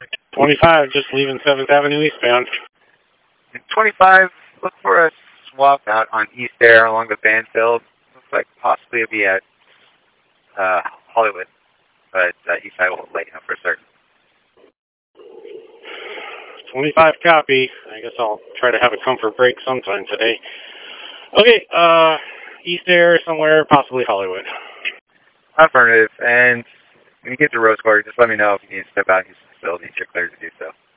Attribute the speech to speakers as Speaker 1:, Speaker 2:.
Speaker 1: 25, just leaving 7th Avenue eastbound.
Speaker 2: 25, look for a swap out on East Air along the Banfield. Looks like possibly it'll be at Hollywood, but East Side will let you know for certain.
Speaker 1: 25 copy. I guess I'll try to have a comfort break sometime today. Okay, East Air somewhere, possibly Hollywood.
Speaker 2: Affirmative. And when you get to Rose Quarter, just let me know if you need to step out and use the facility. You're cleared to do so.